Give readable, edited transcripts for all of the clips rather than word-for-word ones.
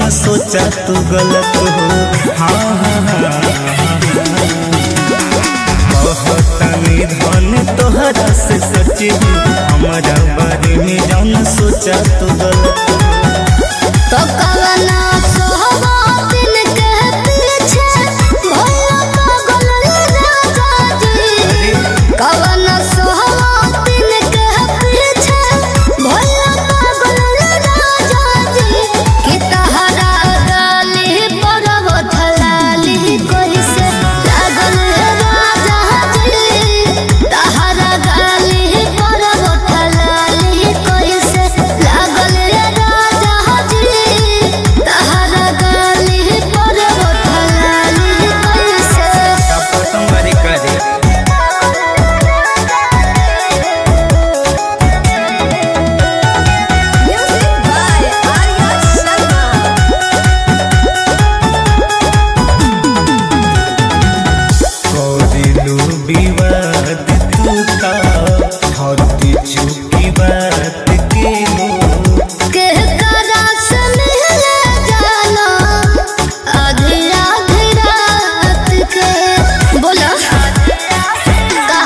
जौन सोचा तू गलत हो। हाँ हाँ हाँ बहुतनी धन तोहरा से सच हो, हमारा बारे में जौन सोचा तू गलत हो। तो कवना सोहबा दिन के पीछे भैया पागल राजा जी। कवना सोहबा दिन के पीछे भैया पागल राजा जी। कि तहरा गाली पर वो थलाली कोई से लागल राजा जी। तहरा गाली पर वो थलाली कोई से लागल राजा जी। तहरा गाली पर वो थलाली कोई से तुम्हारी करे Music by Arya Sharma। कोरिलू विवाद तू का हती चुकी बात के लो। के करा से मिले जाना आधी आधी रात के। बोला का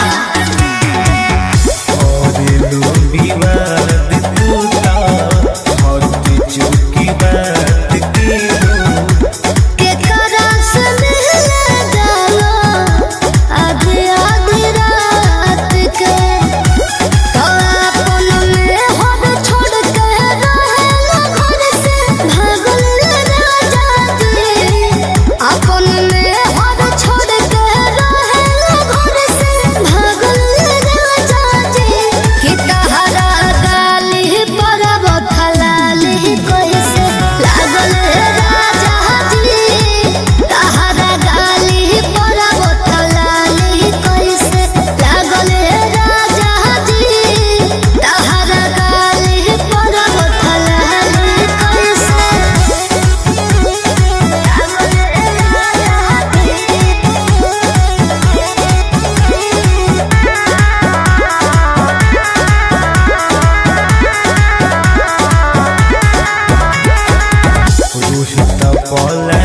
कोरिलू विवाद तू का हती चुकी बात के लो। के करा से मिले जाना आधी आधी रात के। तो अपन में हद छोड़ के रहेला घर से भागल राजा जी। अपन में हद छोड़ के रहेला घर से भागल राजा जी। कि तहरा गाली पर वो थलाली कोई से लागल राजा जी। तहरा गाली पर वो थलाली कोई से लागल राजा जी। तहरा गाली पर वो थलाली कोई से रूह त पला